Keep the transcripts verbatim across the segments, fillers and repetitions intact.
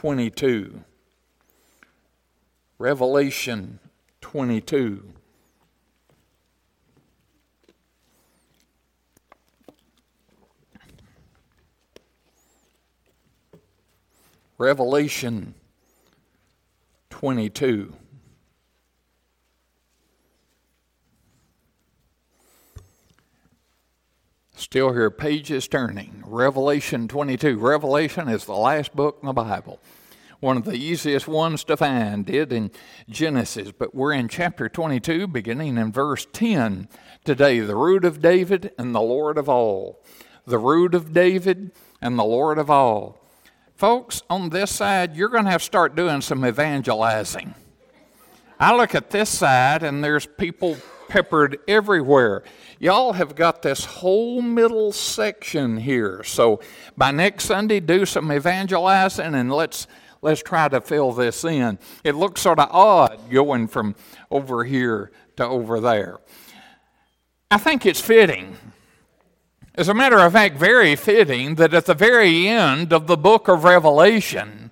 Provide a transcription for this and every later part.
twenty-two. Revelation twenty-two. Revelation twenty-two. Still hear pages turning. Revelation twenty-two. Revelation is the last book in the Bible. One of the easiest ones to find, it in Genesis. But we're in chapter twenty-two, beginning in verse ten today. The root of David and the Lord of all. The root of David and the Lord of all. Folks, on this side, you're going to have to start doing some evangelizing. I look at this side, and there's people peppered everywhere. Y'all have got this whole middle section here. So by next Sunday, do some evangelizing, and let's let's try to fill this in. It looks sort of odd going from over here to over there. I think it's fitting. As a matter of fact, very fitting that at the very end of the book of Revelation,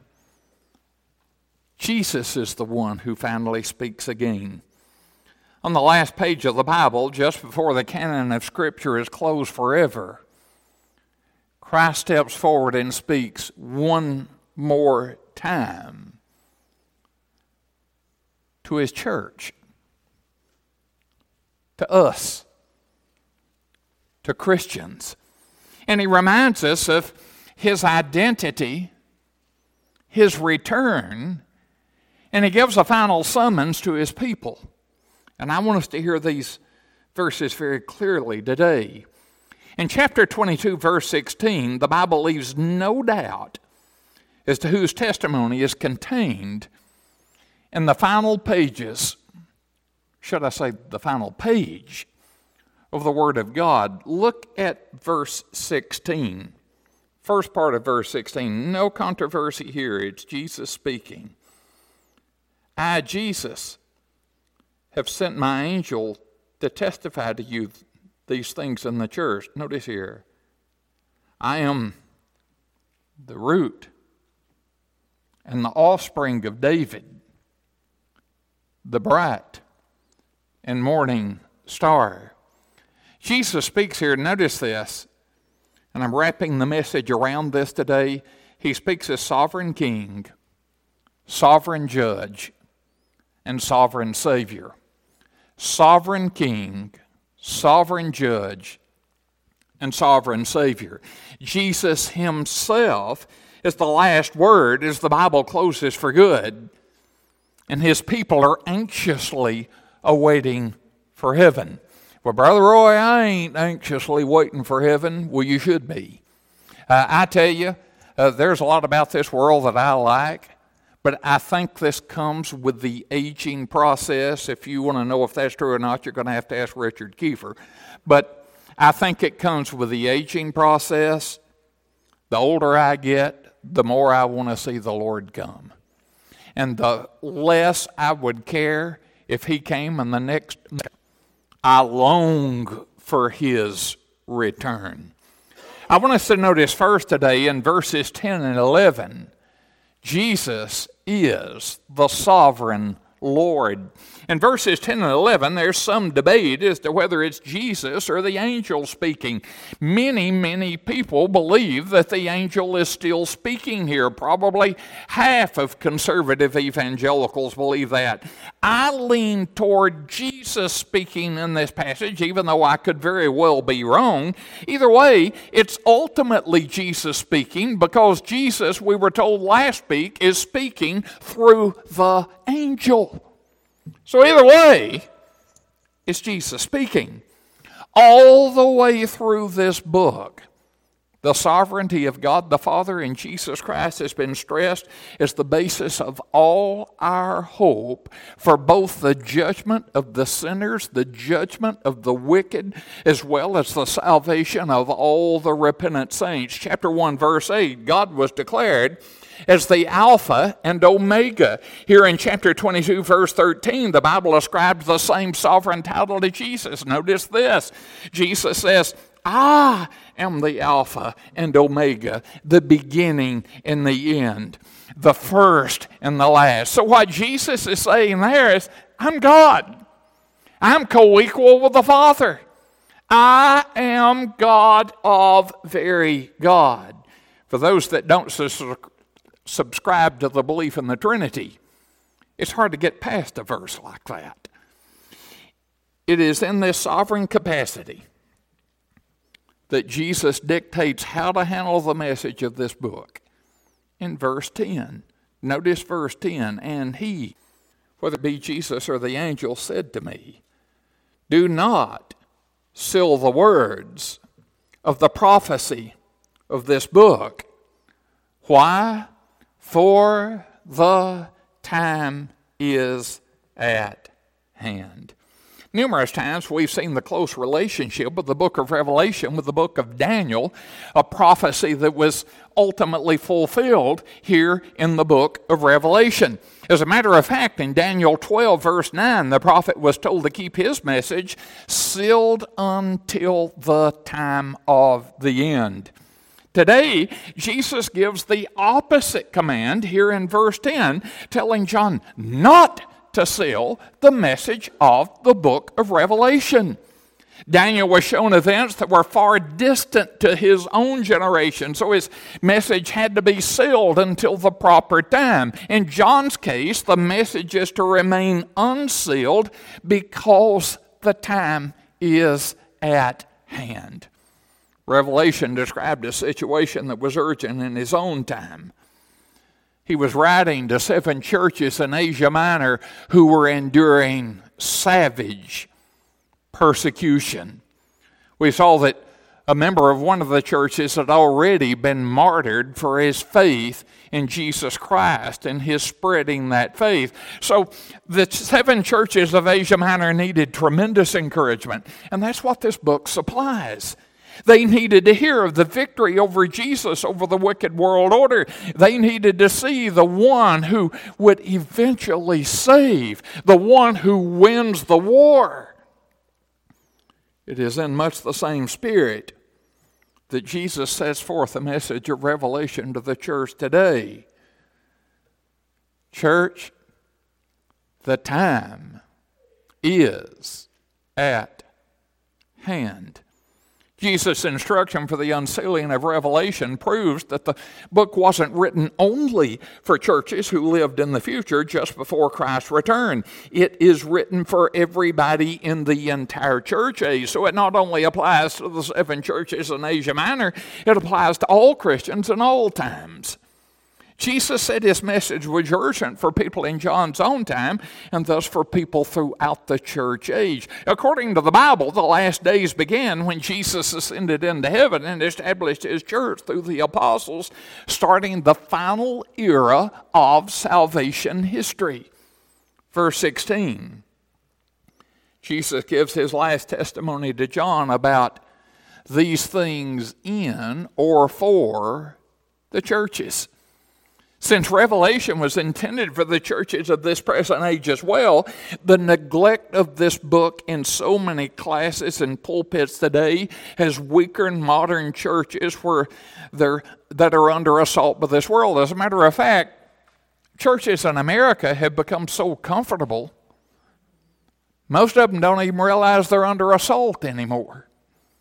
Jesus is the one who finally speaks again. On the last page of the Bible, just before the canon of Scripture is closed forever, Christ steps forward and speaks one more time to his church, to us, to Christians. And he reminds us of his identity, his return, and he gives a final summons to his people. And I want us to hear these verses very clearly today. In chapter twenty-two, verse sixteen, the Bible leaves no doubt as to whose testimony is contained in the final pages, should I say the final page, of the Word of God. Look at verse sixteen. First part of verse sixteen. No controversy here. It's Jesus speaking. I, Jesus, have sent my angel to testify to you these things in the church. Notice here. I am the root and the offspring of David, the bright and morning star. Jesus speaks here, notice this, and I'm wrapping the message around this today. He speaks as sovereign king, sovereign judge, and sovereign savior. Sovereign king, sovereign judge, and sovereign savior. Jesus himself is the last word as the Bible closes for good, and his people are anxiously awaiting for heaven. Well, Brother Roy, I ain't anxiously waiting for heaven. Well, you should be. Uh, I tell you, uh, there's a lot about this world that I like, but I think this comes with the aging process. If you want to know if that's true or not, you're going to have to ask Richard Kiefer. But I think it comes with the aging process. The older I get, the more I want to see the Lord come. And the less I would care if he came in the next... I long for his return. I want us to notice first today in verses ten and eleven, Jesus is the sovereign Lord. In verses ten and eleven, there's some debate as to whether it's Jesus or the angel speaking. Many, many people believe that the angel is still speaking here. Probably half of conservative evangelicals believe that. I lean toward Jesus speaking in this passage, even though I could very well be wrong. Either way, it's ultimately Jesus speaking, because Jesus, we were told last week, is speaking through the angel. So either way, it's Jesus speaking. All the way through this book, the sovereignty of God the Father and Jesus Christ has been stressed as the basis of all our hope for both the judgment of the sinners, the judgment of the wicked, as well as the salvation of all the repentant saints. Chapter one, verse eight, God was declared as the Alpha and Omega. Here in chapter twenty-two, verse thirteen, the Bible ascribes the same sovereign title to Jesus. Notice this. Jesus says, I am the Alpha and Omega, the beginning and the end, the first and the last. So what Jesus is saying there is, I'm God. I'm co-equal with the Father. I am God of very God. For those that don't su- subscribe to the belief in the Trinity, it's hard to get past a verse like that. It is in this sovereign capacity that Jesus dictates how to handle the message of this book. In verse ten, notice verse ten, and he, whether it be Jesus or the angel, said to me, do not seal the words of the prophecy of this book. Why? For the time is at hand. Numerous times we've seen the close relationship of the book of Revelation with the book of Daniel, a prophecy that was ultimately fulfilled here in the book of Revelation. As a matter of fact, in Daniel twelve, verse nine, the prophet was told to keep his message sealed until the time of the end. Today, Jesus gives the opposite command here in verse ten, telling John not to seal the message of the book of Revelation. Daniel was shown events that were far distant to his own generation, so his message had to be sealed until the proper time. In John's case, the message is to remain unsealed because the time is at hand. Revelation described a situation that was urgent in his own time. He was writing to seven churches in Asia Minor who were enduring savage persecution. We saw that a member of one of the churches had already been martyred for his faith in Jesus Christ and his spreading that faith. So the seven churches of Asia Minor needed tremendous encouragement, and that's what this book supplies. They needed to hear of the victory over Jesus, over the wicked world order. They needed to see the one who would eventually save, the one who wins the war. It is in much the same spirit that Jesus sets forth a message of revelation to the church today. Church, the time is at hand. Jesus' instruction for the unsealing of Revelation proves that the book wasn't written only for churches who lived in the future just before Christ's return. It is written for everybody in the entire church age. So it not only applies to the seven churches in Asia Minor, it applies to all Christians in all times. Jesus said his message was urgent for people in John's own time and thus for people throughout the church age. According to the Bible, the last days began when Jesus ascended into heaven and established his church through the apostles, starting the final era of salvation history. Verse sixteen, Jesus gives his last testimony to John about these things in or for the churches. Since Revelation was intended for the churches of this present age as well, the neglect of this book in so many classes and pulpits today has weakened modern churches where they're, that are under assault by this world. As a matter of fact, churches in America have become so comfortable, most of them don't even realize they're under assault anymore.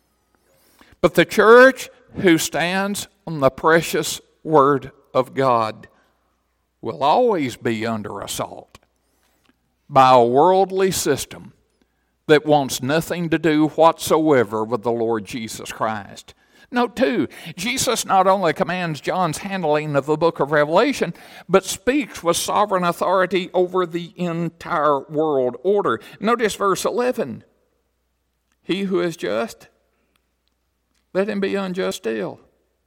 But the church who stands on the precious Word of God will always be under assault by a worldly system that wants nothing to do whatsoever with the Lord Jesus Christ. Note too, Jesus not only commands John's handling of the book of Revelation, but speaks with sovereign authority over the entire world order. Notice verse eleven. He who is just, let him be unjust still.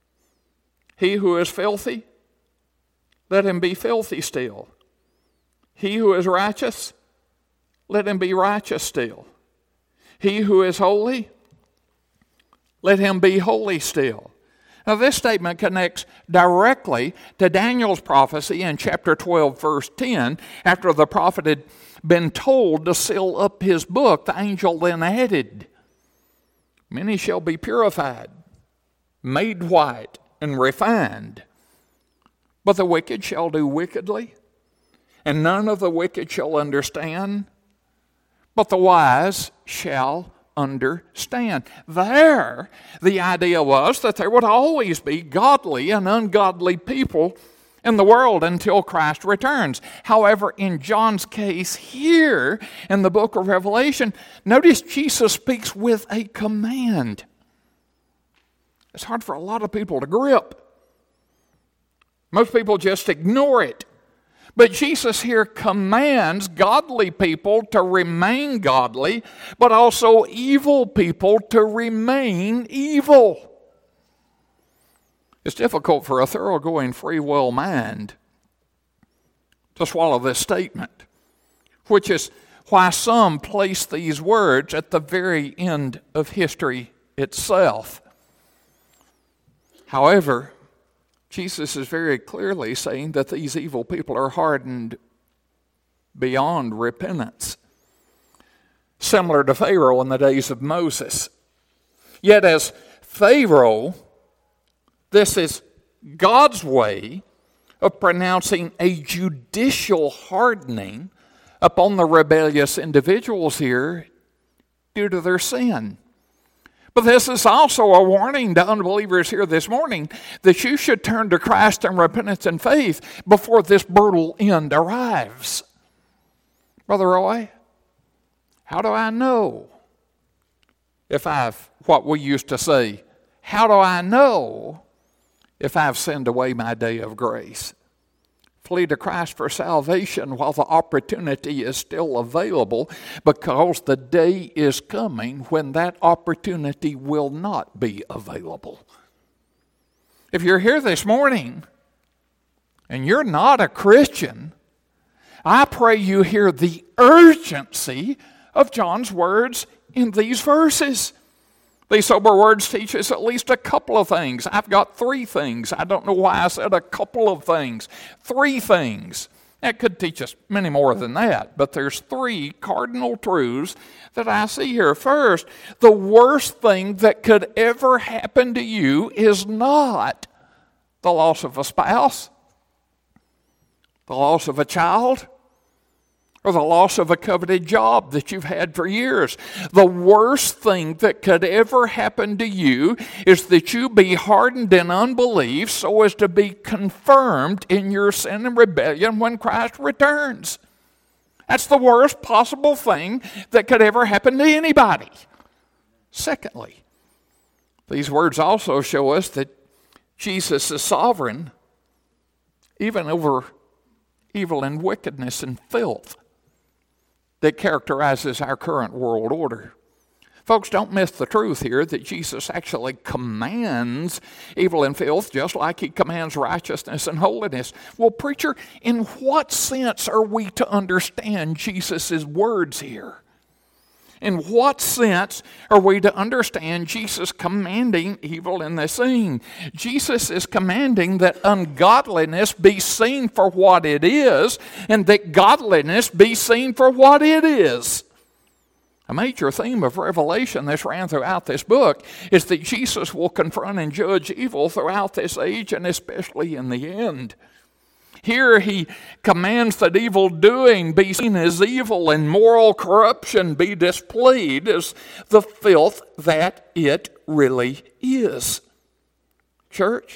He who is filthy, let him be filthy still. He who is righteous, let him be righteous still. He who is holy, let him be holy still. Now, this statement connects directly to Daniel's prophecy in chapter twelve, verse ten. After the prophet had been told to seal up his book, the angel then added, "Many shall be purified, made white, and refined. But the wicked shall do wickedly, and none of the wicked shall understand, but the wise shall understand." There, the idea was that there would always be godly and ungodly people in the world until Christ returns. However, in John's case here in the book of Revelation, notice Jesus speaks with a command. It's hard for a lot of people to grip. Most people just ignore it. But Jesus here commands godly people to remain godly, but also evil people to remain evil. It's difficult for a thoroughgoing free will mind to swallow this statement, which is why some place these words at the very end of history itself. However, Jesus is very clearly saying that these evil people are hardened beyond repentance, similar to Pharaoh in the days of Moses. Yet as Pharaoh, this is God's way of pronouncing a judicial hardening upon the rebellious individuals here due to their sin. But this is also a warning to unbelievers here this morning that you should turn to Christ in repentance and faith before this brutal end arrives. Brother Roy, how do I know if I've, what we used to say, how do I know if I've sinned away my day of grace? Flee to Christ for salvation while the opportunity is still available, because the day is coming when that opportunity will not be available. If you're here this morning and you're not a Christian, I pray you hear the urgency of John's words in these verses. These sober words teach us at least a couple of things. I've got three things. I don't know why I said a couple of things. Three things. That could teach us many more than that, but there's three cardinal truths that I see here. First, the worst thing that could ever happen to you is not the loss of a spouse, the loss of a child, or the loss of a coveted job that you've had for years. The worst thing that could ever happen to you is that you be hardened in unbelief so as to be confirmed in your sin and rebellion when Christ returns. That's the worst possible thing that could ever happen to anybody. Secondly, these words also show us that Jesus is sovereign even over evil and wickedness and filth that characterizes our current world order. Folks, don't miss the truth here that Jesus actually commands evil and filth just like he commands righteousness and holiness. Well, preacher, in what sense are we to understand Jesus' words here? In what sense are we to understand Jesus commanding evil in this scene? Jesus is commanding that ungodliness be seen for what it is, and that godliness be seen for what it is. A major theme of Revelation that's ran throughout this book is that Jesus will confront and judge evil throughout this age, and especially in the end. Here he commands that evil doing be seen as evil and moral corruption be displayed as the filth that it really is. Church,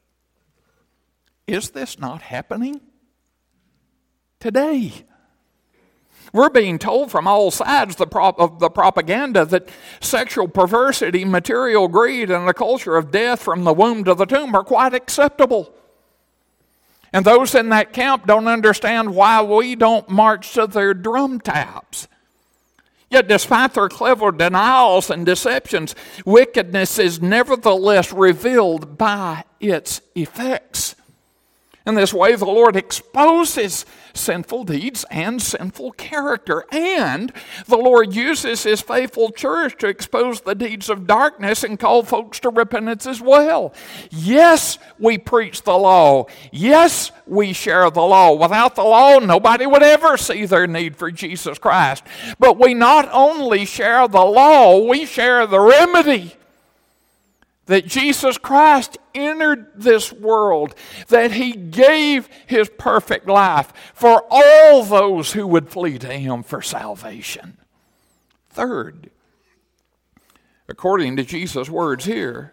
is this not happening today? We're being told from all sides the prop- of the propaganda that sexual perversity, material greed, and a culture of death from the womb to the tomb are quite acceptable. And those in that camp don't understand why we don't march to their drum taps. Yet despite their clever denials and deceptions, wickedness is nevertheless revealed by its effects. In this way, the Lord exposes sinful deeds and sinful character. And the Lord uses His faithful church to expose the deeds of darkness and call folks to repentance as well. Yes, we preach the law. Yes, we share the law. Without the law, nobody would ever see their need for Jesus Christ. But we not only share the law, we share the remedy. That Jesus Christ entered this world, that He gave His perfect life for all those who would flee to Him for salvation. Third, according to Jesus' words here,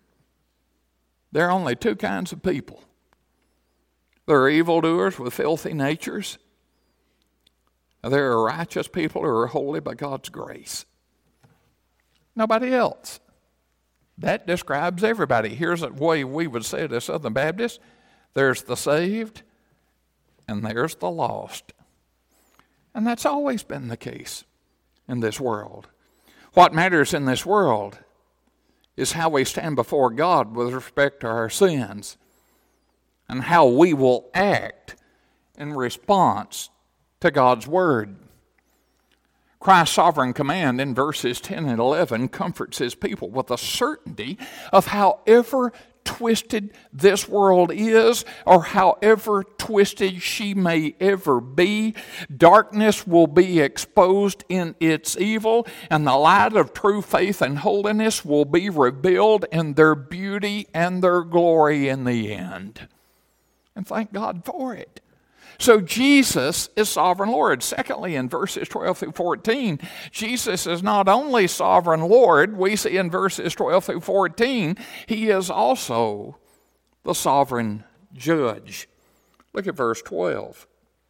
there are only two kinds of people. There are evildoers with filthy natures. There are righteous people who are holy by God's grace. Nobody else. That describes everybody. Here's the way we would say it as Southern Baptists. There's the saved and there's the lost. And that's always been the case in this world. What matters in this world is how we stand before God with respect to our sins and how we will act in response to God's Word. Christ's sovereign command in verses ten and eleven comforts His people with the certainty of however twisted this world is, or however twisted she may ever be, darkness will be exposed in its evil, and the light of true faith and holiness will be revealed in their beauty and their glory in the end. And thank God for it. So Jesus is sovereign Lord. Secondly, in verses twelve through fourteen, Jesus is not only sovereign Lord, we see in verses twelve through fourteen, He is also the sovereign judge. Look at verse twelve.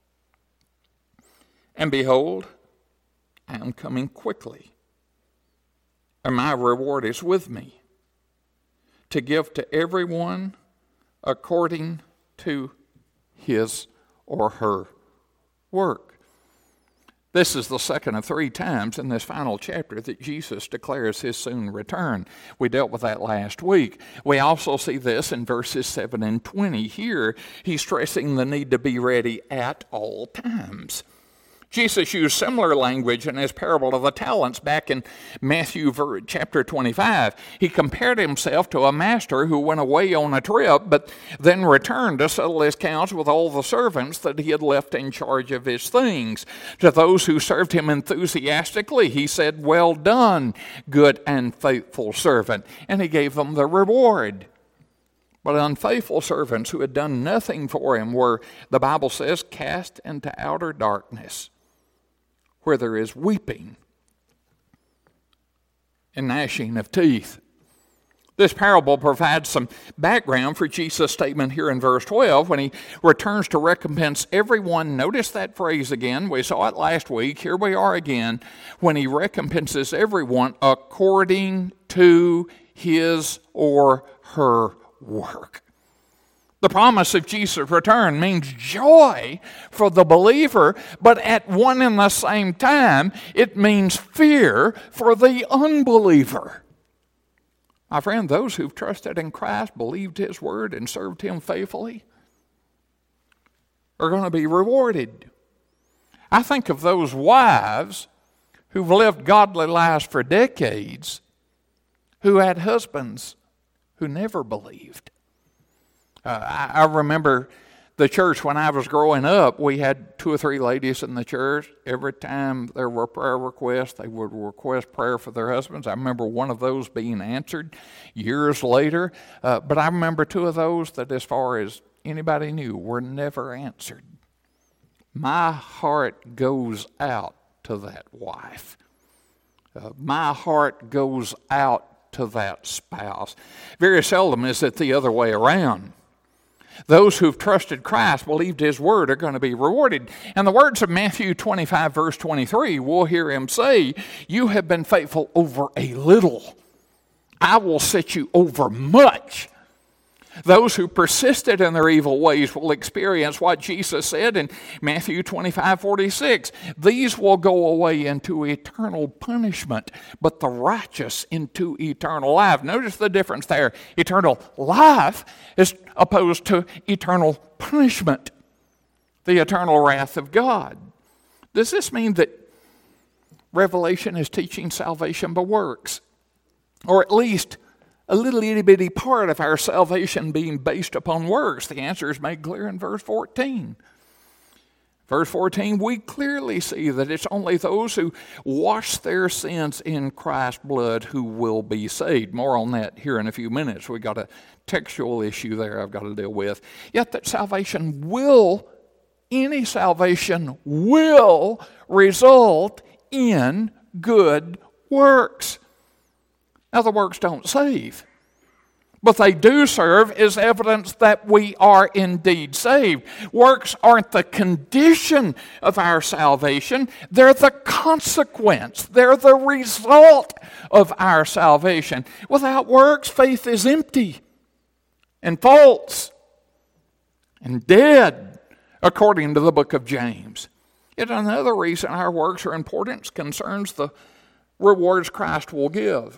And behold, I am coming quickly, and my reward is with me, to give to everyone according to his or her work. This is the second of three times in this final chapter that Jesus declares His soon return. We dealt with that last week. We also see this in verses seven and twenty. Here, He's stressing the need to be ready at all times. Jesus used similar language in His parable of the talents back in Matthew chapter twenty-five. He compared Himself to a master who went away on a trip, but then returned to settle his accounts with all the servants that he had left in charge of his things. To those who served him enthusiastically, He said, "Well done, good and faithful servant," and He gave them the reward. But unfaithful servants who had done nothing for Him were, the Bible says, cast into outer darkness, where there is weeping and gnashing of teeth. This parable provides some background for Jesus' statement here in verse twelve when He returns to recompense everyone. Notice that phrase again. We saw it last week. Here we are again. When He recompenses everyone according to his or her work. The promise of Jesus' return means joy for the believer, but at one and the same time, it means fear for the unbeliever. My friend, those who've trusted in Christ, believed His word, and served Him faithfully are going to be rewarded. I think of those wives who've lived godly lives for decades, who had husbands who never believed. Uh, I, I remember the church when I was growing up, we had two or three ladies in the church. Every time there were prayer requests, they would request prayer for their husbands. I remember one of those being answered years later. Uh, but I remember two of those that, as far as anybody knew, were never answered. My heart goes out to that wife. Uh, my heart goes out to that spouse. Very seldom is it the other way around. Those who've trusted Christ, believed His word, are going to be rewarded. And the words of Matthew twenty-five, verse twenty-three, we'll hear Him say, "You have been faithful over a little. I will set you over much." Those who persisted in their evil ways will experience what Jesus said in Matthew twenty-five forty-six. These will go away into eternal punishment, but the righteous into eternal life. Notice the difference there. Eternal life is opposed to eternal punishment, the eternal wrath of God. Does this mean that Revelation is teaching salvation by works? Or at least a little itty bitty part of our salvation being based upon works? The answer is made clear in verse fourteen. Verse fourteen, we clearly see that it's only those who wash their sins in Christ's blood who will be saved. More on that here in a few minutes. We got a textual issue there I've got to deal with. Yet that salvation will, any salvation will result in good works. Now, the works don't save, but they do serve as evidence that we are indeed saved. Works aren't the condition of our salvation. They're the consequence. They're the result of our salvation. Without works, faith is empty and false and dead, according to the book of James. Yet another reason our works are important concerns the rewards Christ will give.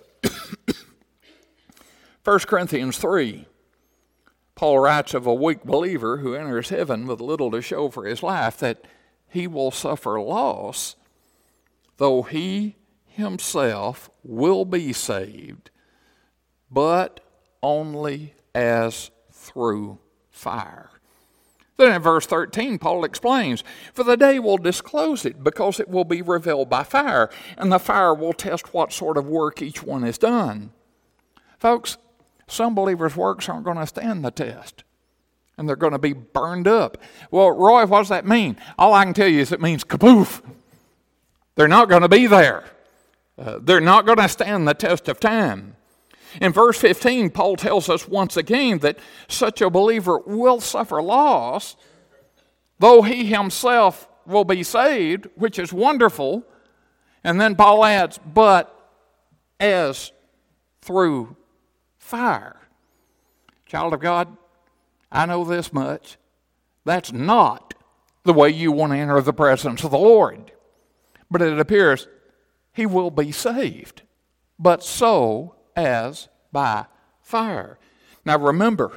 First Corinthians three, Paul writes of a weak believer who enters heaven with little to show for his life that he will suffer loss, though he himself will be saved, but only as through fire. Then in verse thirteen, Paul explains, for the day will disclose it, because it will be revealed by fire, and the fire will test what sort of work each one has done. Folks, some believers' works aren't going to stand the test, and they're going to be burned up. Well, Roy, what does that mean? All I can tell you is it means kapoof. They're not going to be there. Uh, they're not going to stand the test of time. In verse fifteen, Paul tells us once again that such a believer will suffer loss, though he himself will be saved, which is wonderful. And then Paul adds, but as through fire. Child of God, I know this much. That's not the way you want to enter the presence of the Lord. But it appears he will be saved, but so as by fire. Now remember,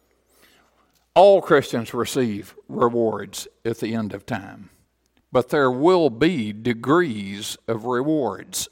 all Christians receive rewards at the end of time, but there will be degrees of rewards.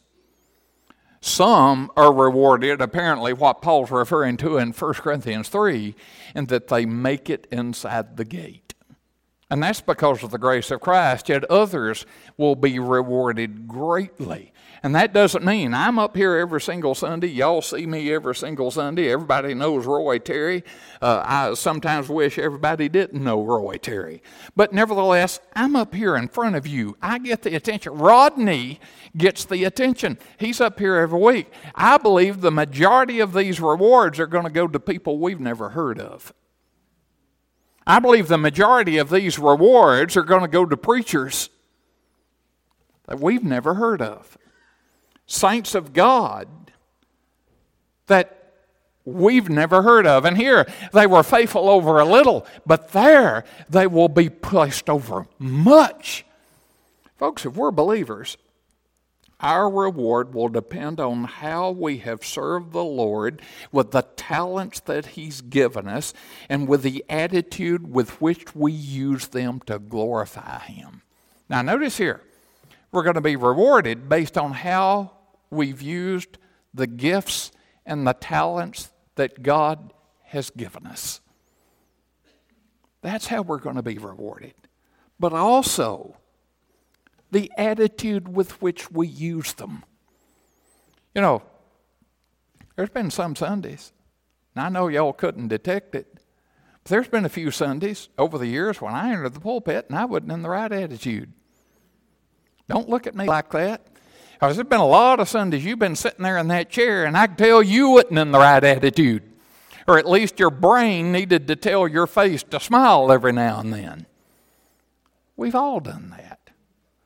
Some are rewarded, apparently what Paul's referring to in First Corinthians three, in that they make it inside the gate. And that's because of the grace of Christ. Yet others will be rewarded greatly. And that doesn't mean I'm up here every single Sunday. Y'all see me every single Sunday. Everybody knows Roy Terry. Uh, I sometimes wish everybody didn't know Roy Terry. But nevertheless, I'm up here in front of you. I get the attention. Rodney gets the attention. He's up here every week. I believe the majority of these rewards are going to go to people we've never heard of. I believe the majority of these rewards are going to go to preachers that we've never heard of. Saints of God that we've never heard of. And here, they were faithful over a little, but there they will be placed over much. Folks, if we're believers, our reward will depend on how we have served the Lord with the talents that He's given us and with the attitude with which we use them to glorify Him. Now notice here, we're going to be rewarded based on how we've used the gifts and the talents that God has given us. That's how we're going to be rewarded. But also the attitude with which we use them. You know, there's been some Sundays, and I know y'all couldn't detect it, but there's been a few Sundays over the years when I entered the pulpit and I wasn't in the right attitude. Don't look at me like that. Because there's been a lot of Sundays you've been sitting there in that chair and I can tell you wasn't in the right attitude. Or at least your brain needed to tell your face to smile every now and then. We've all done that.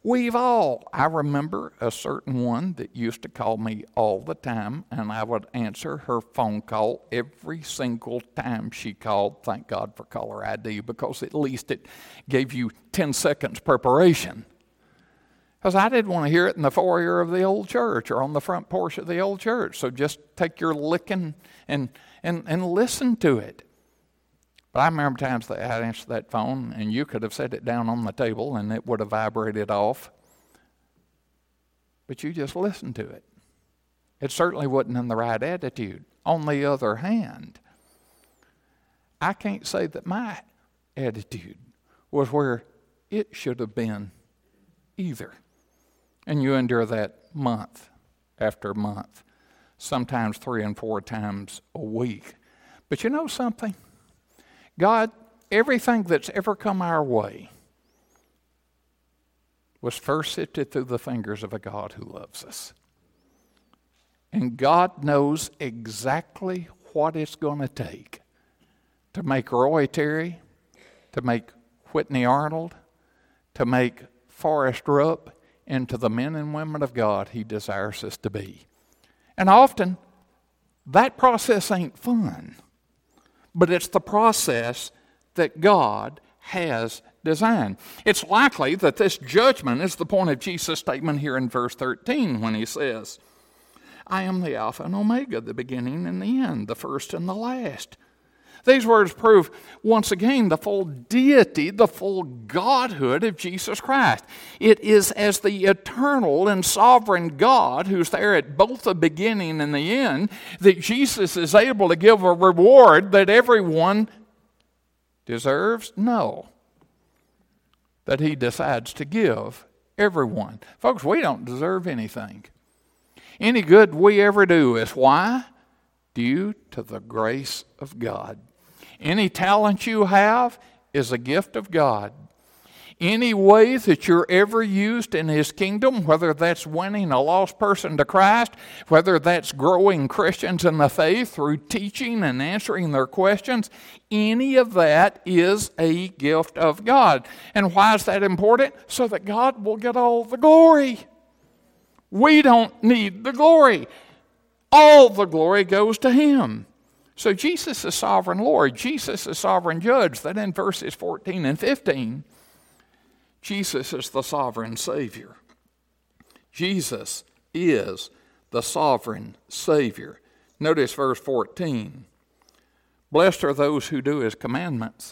We've all, I remember a certain one that used to call me all the time, and I would answer her phone call every single time she called. Thank God for caller I D, because at least it gave you ten seconds preparation. Because I didn't want to hear it in the foyer of the old church or on the front porch of the old church. So just take your licking and, and, and listen to it. But I remember times that I'd answer that phone and you could have set it down on the table and it would have vibrated off. But you just listened to it. It certainly wasn't in the right attitude. On the other hand, I can't say that my attitude was where it should have been either. And you endure that month after month, sometimes three and four times a week. But you know something? God, everything that's ever come our way was first sifted through the fingers of a God who loves us. And God knows exactly what it's going to take to make Roy Terry, to make Whitney Arnold, to make Forrest Rupp into the men and women of God He desires us to be. And often, that process ain't fun. But it's the process that God has designed. It's likely that this judgment is the point of Jesus' statement here in verse thirteen when He says, I am the Alpha and Omega, the beginning and the end, the first and the last. These words prove once again the full deity, the full godhood of Jesus Christ. It is as the eternal and sovereign God who's there at both the beginning and the end that Jesus is able to give a reward that everyone deserves? No. That He decides to give everyone. Folks, we don't deserve anything. Any good we ever do is why? Due to the grace of God. Any talent you have is a gift of God. Any way that you're ever used in His kingdom, whether that's winning a lost person to Christ, whether that's growing Christians in the faith through teaching and answering their questions, any of that is a gift of God. And why is that important? So that God will get all the glory. We don't need the glory. All the glory goes to Him. So Jesus is sovereign Lord. Jesus is sovereign judge. Then in verses fourteen and fifteen, Jesus is the sovereign Savior. Jesus is the sovereign Savior. Notice verse fourteen. Blessed are those who do His commandments,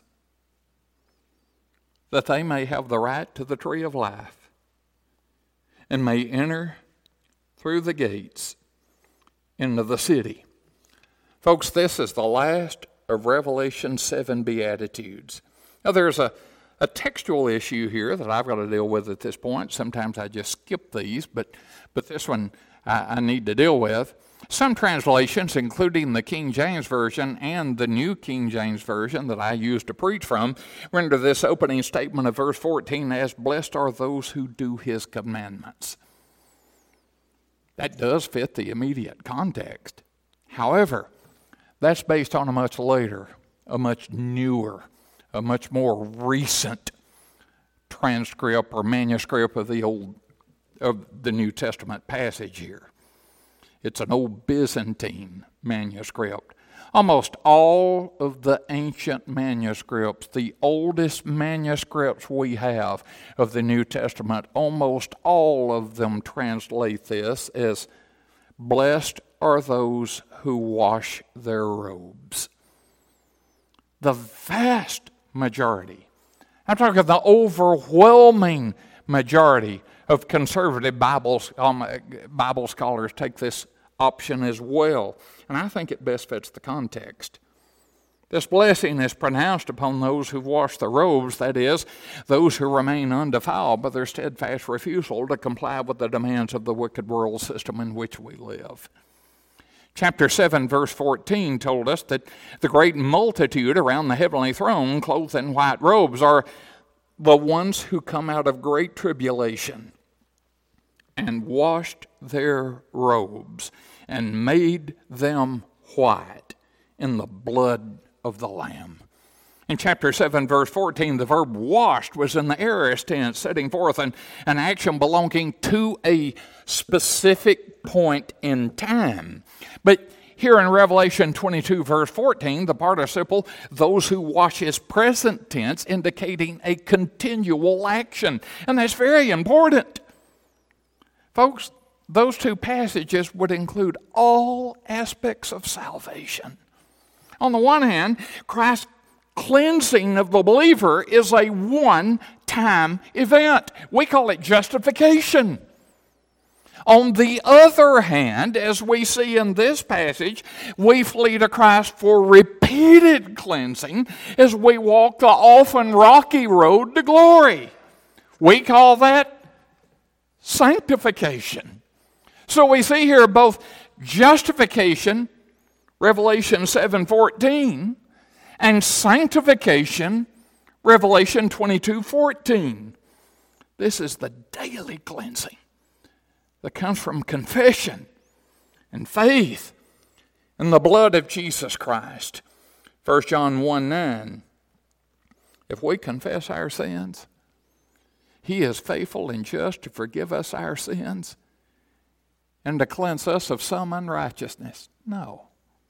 that they may have the right to the tree of life, and may enter through the gates into the city. Folks, this is the last of Revelation seven Beatitudes. Now, there's a, a textual issue here that I've got to deal with at this point. Sometimes I just skip these, but, but this one I, I need to deal with. Some translations, including the King James Version and the New King James Version that I use to preach from, render this opening statement of verse fourteen as, blessed are those who do His commandments. That does fit the immediate context. However, that's based on a much later, a much newer, a much more recent transcript or manuscript of the old of the New Testament passage here. It's an old Byzantine manuscript. Almost all of the ancient manuscripts, the oldest manuscripts we have of the New Testament, almost all of them translate this as, blessed are those who wash their robes. The vast majority, I'm talking the overwhelming majority of conservative Bibles, um, Bible scholars take this option as well. And I think it best fits the context. This blessing is pronounced upon those who wash their robes, that is, those who remain undefiled by their steadfast refusal to comply with the demands of the wicked world system in which we live. Chapter seven, verse fourteen told us that the great multitude around the heavenly throne, clothed in white robes, are the ones who come out of great tribulation and washed their robes and made them white in the blood of the Lamb. In chapter seven, verse fourteen, the verb washed was in the aorist tense, setting forth an, an action belonging to a specific point in time. But here in Revelation twenty-two, verse fourteen, the participle, those who wash, is present tense, indicating a continual action. And that's very important. Folks, those two passages would include all aspects of salvation. On the one hand, Christ's cleansing of the believer is a one-time event. We call it justification. On the other hand, as we see in this passage, we flee to Christ for repeated cleansing as we walk the often rocky road to glory. We call that sanctification. So we see here both justification, Revelation seven fourteen, and sanctification, Revelation twenty-two fourteen. This is the daily cleansing that comes from confession and faith in the blood of Jesus Christ. First John one nine. If we confess our sins, He is faithful and just to forgive us our sins and to cleanse us of some unrighteousness. No.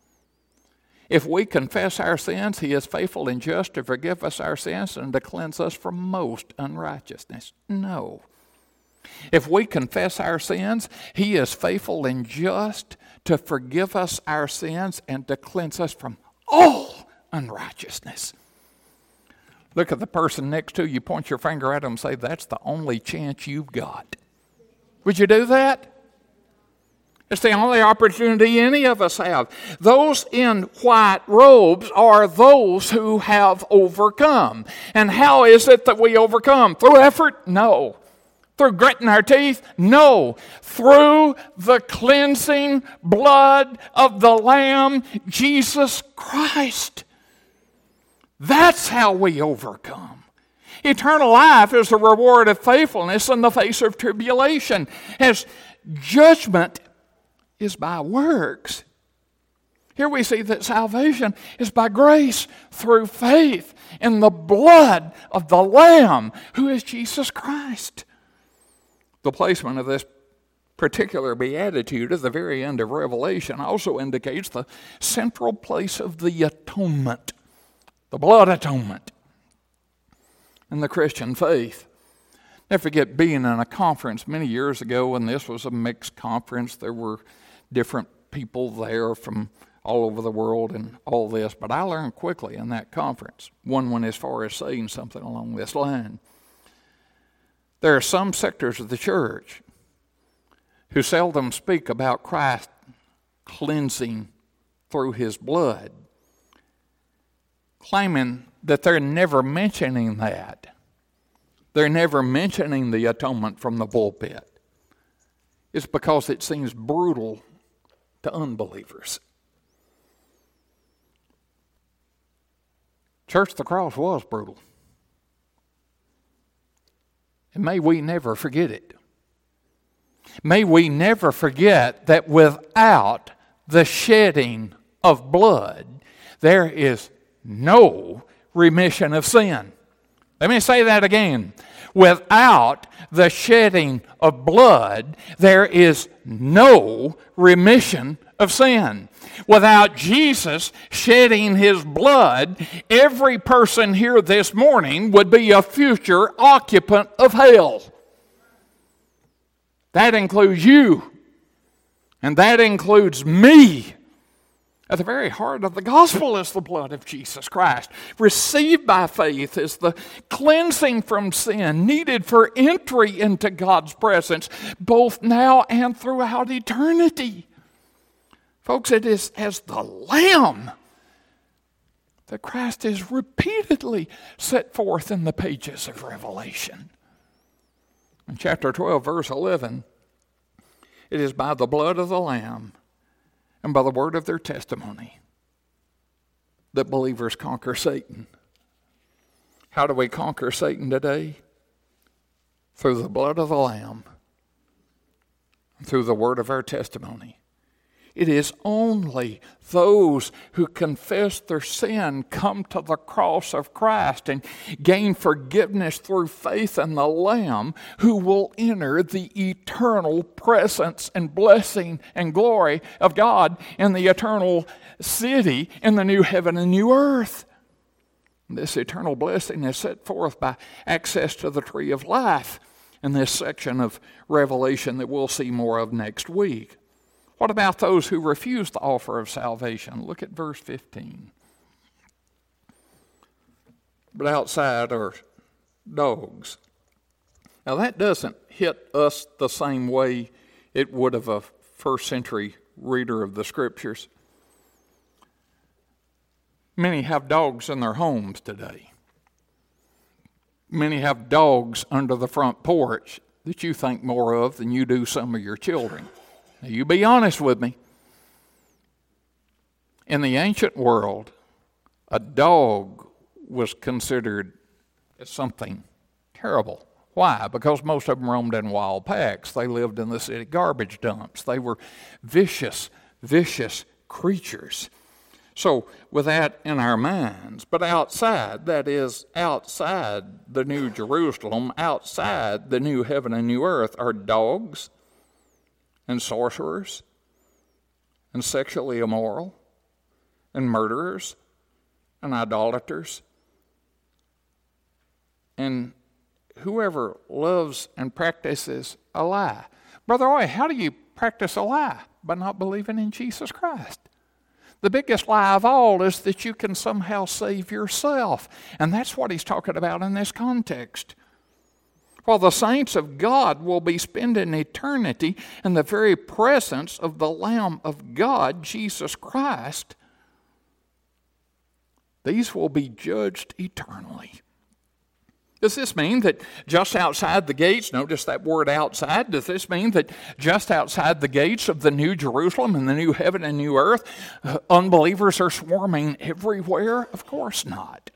If we confess our sins, He is faithful and just to forgive us our sins and to cleanse us from most unrighteousness. No. If we confess our sins, He is faithful and just to forgive us our sins and to cleanse us from all unrighteousness. Look at the person next to you, point your finger at them and say, that's the only chance you've got. Would you do that? It's the only opportunity any of us have. Those in white robes are those who have overcome. And how is it that we overcome? Through effort? No. Through gritting our teeth? No. Through the cleansing blood of the Lamb, Jesus Christ. That's how we overcome. Eternal life is the reward of faithfulness in the face of tribulation, as judgment is by works. Here we see that salvation is by grace through faith in the blood of the Lamb, who is Jesus Christ. The placement of this particular beatitude at the very end of Revelation also indicates the central place of the atonement, the blood atonement in the Christian faith. Never forget being in a conference many years ago, and this was a mixed conference. There were different people there from all over the world and all this, but I learned quickly in that conference. One went as far as saying something along this line. There are some sectors of the church who seldom speak about Christ cleansing through His blood, claiming that they're never mentioning that. They're never mentioning the atonement from the pulpit. It's because it seems brutal to unbelievers. Church, the cross was brutal. And may we never forget it. May we never forget that without the shedding of blood, there is no remission of sin. Let me say that again. Without the shedding of blood, there is no remission of sin. Without Jesus shedding His blood, every person here this morning would be a future occupant of hell. That includes you, and that includes me. At the very heart of the gospel is the blood of Jesus Christ, received by faith as the cleansing from sin needed for entry into God's presence, both now and throughout eternity. Folks, it is as the Lamb that Christ is repeatedly set forth in the pages of Revelation. In chapter twelve, verse eleven, it is by the blood of the Lamb and by the word of their testimony that believers conquer Satan. How do we conquer Satan today? Through the blood of the Lamb, through the word of our testimony. It is only those who confess their sin, come to the cross of Christ, and gain forgiveness through faith in the Lamb, who will enter the eternal presence and blessing and glory of God in the eternal city in the new heaven and new earth. This eternal blessing is set forth by access to the tree of life in this section of Revelation that we'll see more of next week. What about those who refuse the offer of salvation? Look at verse fifteen. But outside are dogs. Now that doesn't hit us the same way it would of a first century reader of the Scriptures. Many have dogs in their homes today. Many have dogs under the front porch that you think more of than you do some of your children. Now, you be honest with me. In the ancient world, a dog was considered as something terrible. Why? Because most of them roamed in wild packs. They lived in the city garbage dumps. They were vicious, vicious creatures. So with that in our minds, but outside, that is outside the New Jerusalem, outside the new heaven and new earth, are dogs and sorcerers and sexually immoral and murderers and idolaters and whoever loves and practices a lie. Brother Roy, how do you practice a lie? By not believing in Jesus Christ. The biggest lie of all is that you can somehow save yourself. And that's what he's talking about in this context. While the saints of God will be spending eternity in the very presence of the Lamb of God, Jesus Christ, these will be judged eternally. Does this mean that just outside the gates, notice that word outside, does this mean that just outside the gates of the New Jerusalem and the new heaven and new earth, uh, unbelievers are swarming everywhere? Of course not.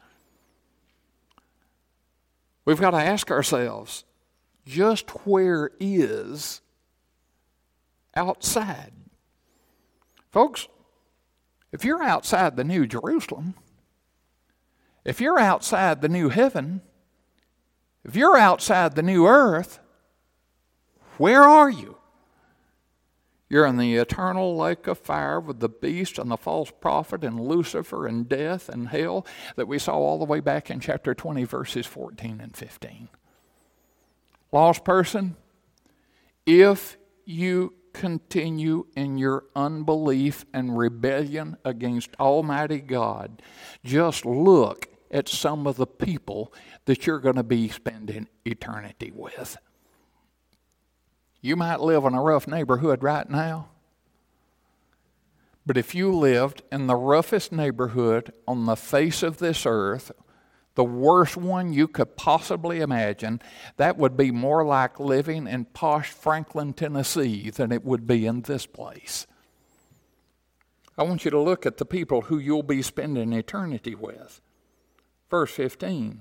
We've got to ask ourselves, just where is outside? Folks, if you're outside the New Jerusalem, if you're outside the new heaven, if you're outside the new earth, where are you? You're in the eternal lake of fire with the beast and the false prophet and Lucifer and death and hell that we saw all the way back in chapter twenty, verses fourteen and fifteen. Lost person, if you continue in your unbelief and rebellion against Almighty God, just look at some of the people that you're going to be spending eternity with. You might live in a rough neighborhood right now, but if you lived in the roughest neighborhood on the face of this earth, the worst one you could possibly imagine, that would be more like living in posh Franklin, Tennessee than it would be in this place. I want you to look at the people who you'll be spending eternity with. Verse fifteen,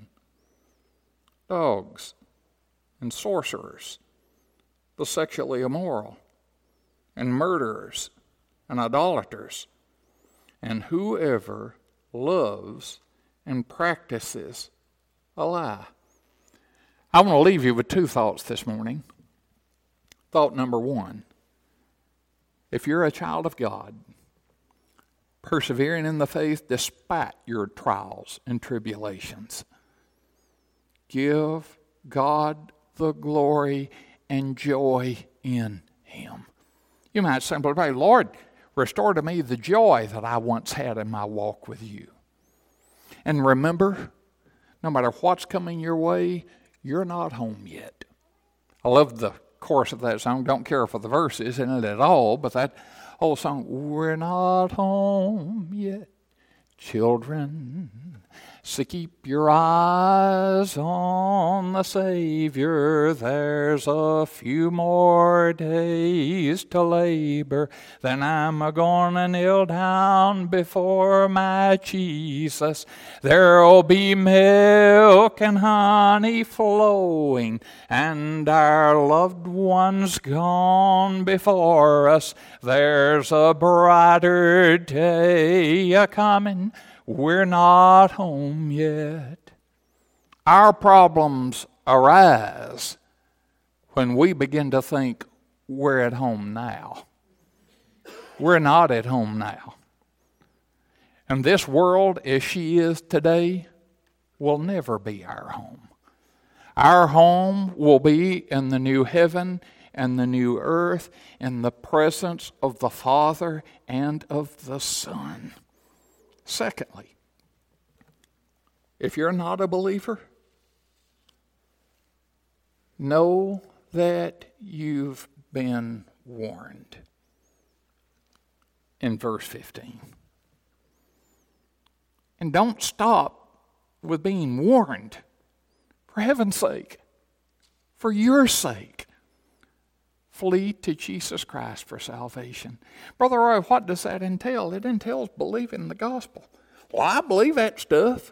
dogs and sorcerers, the sexually immoral, and murderers and idolaters, and whoever loves and practices a lie. I want to leave you with two thoughts this morning. Thought number one, if you're a child of God, persevering in the faith despite your trials and tribulations, give God the glory and joy in Him. You might simply pray, Lord, restore to me the joy that I once had in my walk with you. And remember, no matter what's coming your way, you're not home yet. I love the chorus of that song. Don't care for the verses in it at all, but that whole song, we're not home yet, children, So keep your eyes on the Savior. There's a few more days to labor. Then I'm a-gonna kneel down before my Jesus. There'll be milk and honey flowing, and our loved ones gone before us. There's a brighter day a-coming. We're not home yet. Our problems arise when we begin to think we're at home now. We're not at home now. And this world, as she is today, will never be our home. Our home will be in the new heaven and the new earth, in the presence of the Father and of the Son. Secondly, if you're not a believer, know that you've been warned. In verse fifteen. And don't stop with being warned. For heaven's sake, for your sake, flee to Jesus Christ for salvation. Brother Roy, what does that entail? It entails believing the gospel. Well, I believe that stuff.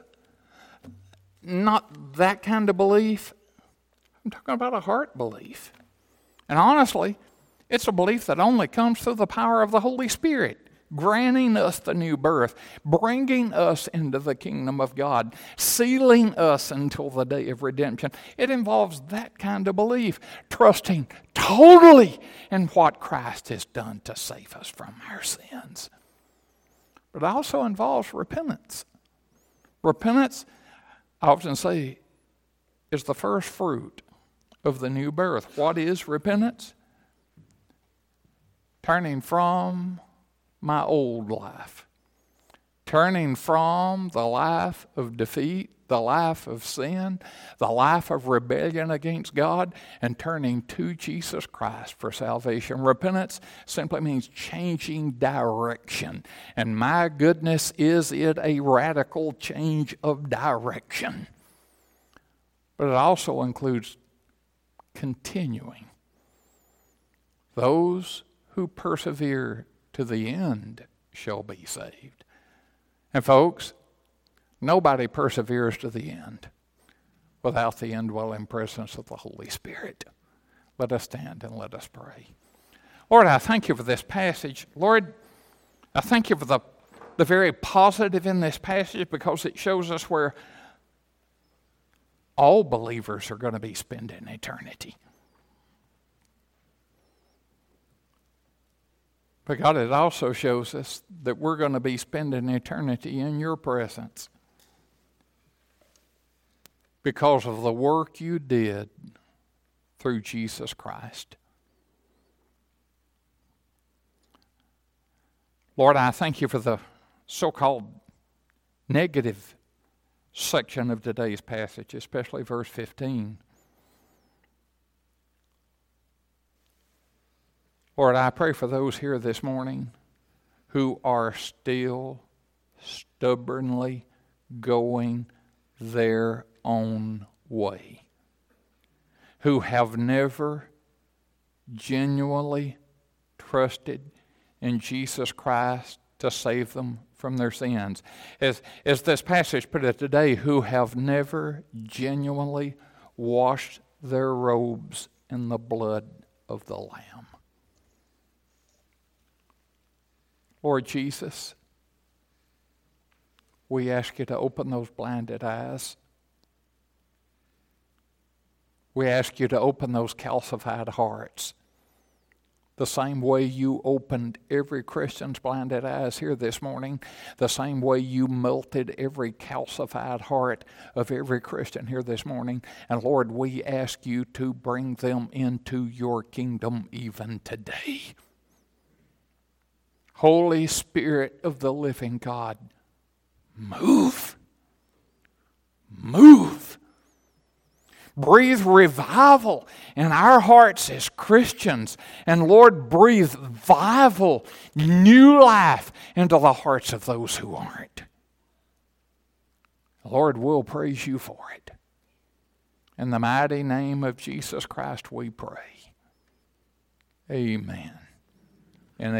Not that kind of belief. I'm talking about a heart belief. And honestly, it's a belief that only comes through the power of the Holy Spirit, granting us the new birth, bringing us into the kingdom of God, sealing us until the day of redemption. It involves that kind of belief, trusting totally in what Christ has done to save us from our sins. But it also involves repentance. Repentance, I often say, is the first fruit of the new birth. What is repentance? Turning from my old life. Turning from the life of defeat, the life of sin, the life of rebellion against God, and turning to Jesus Christ for salvation. Repentance simply means changing direction. And my goodness, is it a radical change of direction. But it also includes continuing. Those who persevere to the end shall be saved. And folks, nobody perseveres to the end without the indwelling presence of the Holy Spirit. Let us stand and let us pray. Lord, I thank you for this passage. Lord, I thank you for the, the very positive in this passage, because it shows us where all believers are going to be spending eternity. But God, it also shows us that we're going to be spending eternity in your presence because of the work you did through Jesus Christ. Lord, I thank you for the so-called negative section of today's passage, especially verse fifteen. Lord, I pray for those here this morning who are still stubbornly going their own way, who have never genuinely trusted in Jesus Christ to save them from their sins. As, as this passage put it today, who have never genuinely washed their robes in the blood of the Lamb. Lord Jesus, we ask you to open those blinded eyes. We ask you to open those calcified hearts. The same way you opened every Christian's blinded eyes here this morning, the same way you melted every calcified heart of every Christian here this morning. And Lord, we ask you to bring them into your kingdom even today. Holy Spirit of the living God, move. Move. Breathe revival in our hearts as Christians. And Lord, breathe vital, new life into the hearts of those who aren't. Lord, we'll praise you for it. In the mighty name of Jesus Christ we pray. Amen.